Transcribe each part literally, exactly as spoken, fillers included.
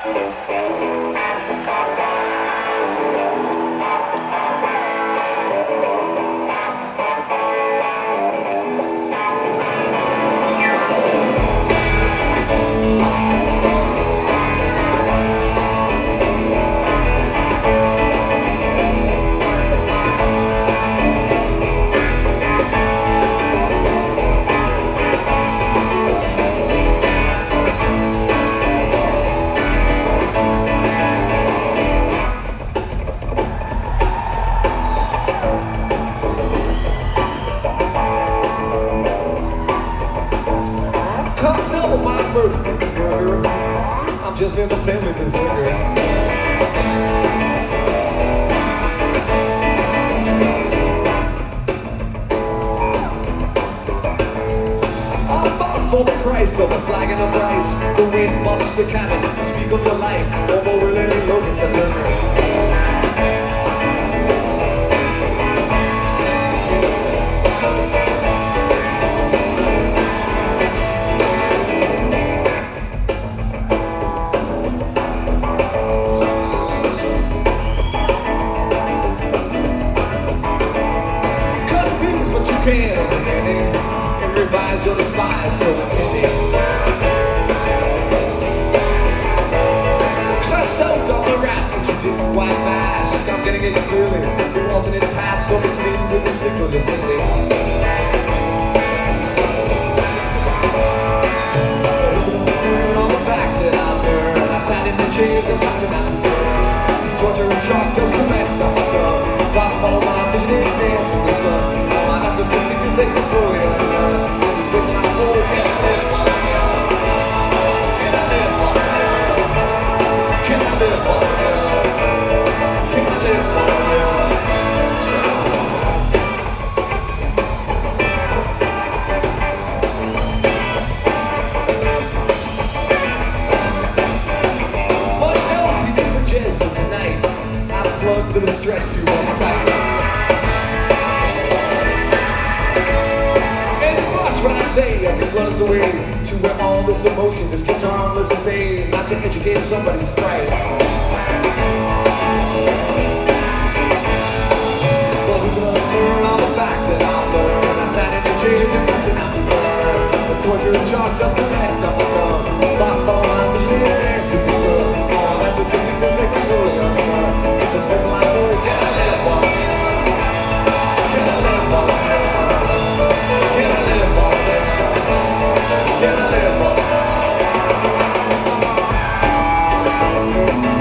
Come sell my birthday burger. I'm just in the family berserker. I'm bought for the price of a flag and a price. The wind busts the cannon. Speak of your life. No more will any locust the burger. Can and revise your despise so ending. Cause I soaked all the rap that you didn't quite mask. I'm getting it clearly, the alternate paths, so it's leading with the signal you're sending. All the facts that I've learned, I sat in the chairs and passing out to burn. Torture and shock just commence on my tongue. Thoughts follow my vision and dance in the sun. So cause they can slowly unlearn. It's with my whole can I live on hell? Can I live on hell? Can I live on hell? Can I live on hell? Much help peace for Jasmine tonight. I plugged the distress to one side. What I say as it flows away to where all this emotion is kept harmless and vain, not to educate somebody's fright. But who's gonna learn all the facts that I've learned? I sat in the chairs and listen out to burn. The torture and chalk dust connects on my tongue. Thoughts fall on visionaries in the sun. Oh, that's a picture to take a slowly unlearn. This mental I know, can I live on? Can I live on? Can I live on? Can I live on?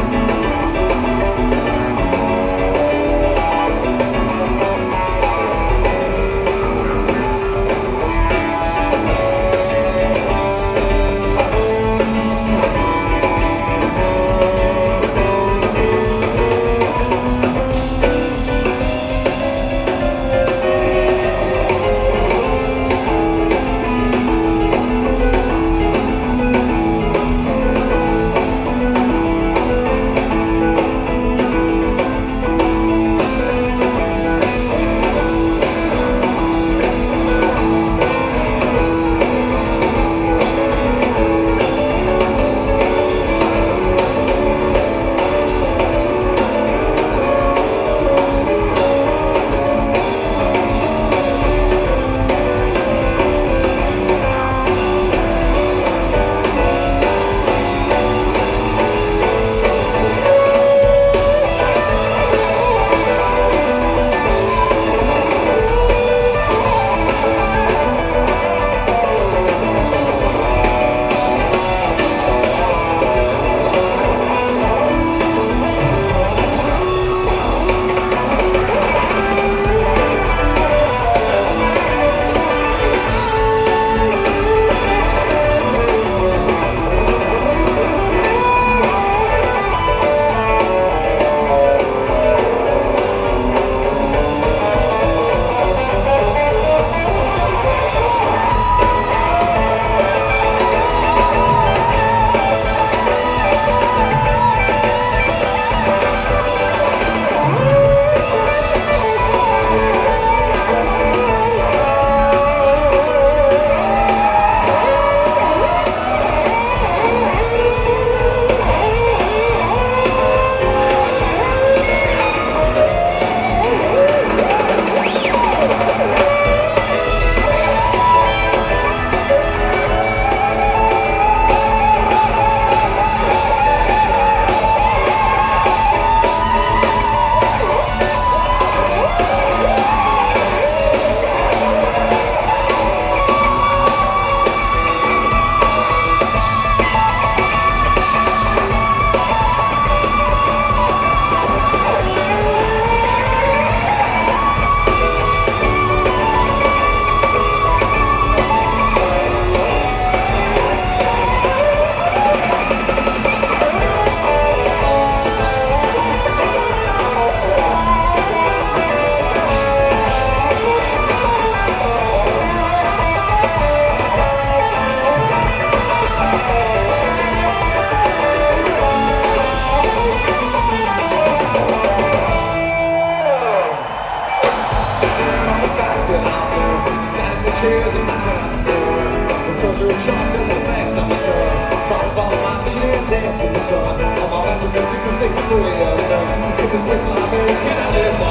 that's the way I live. If this place like America, can I live?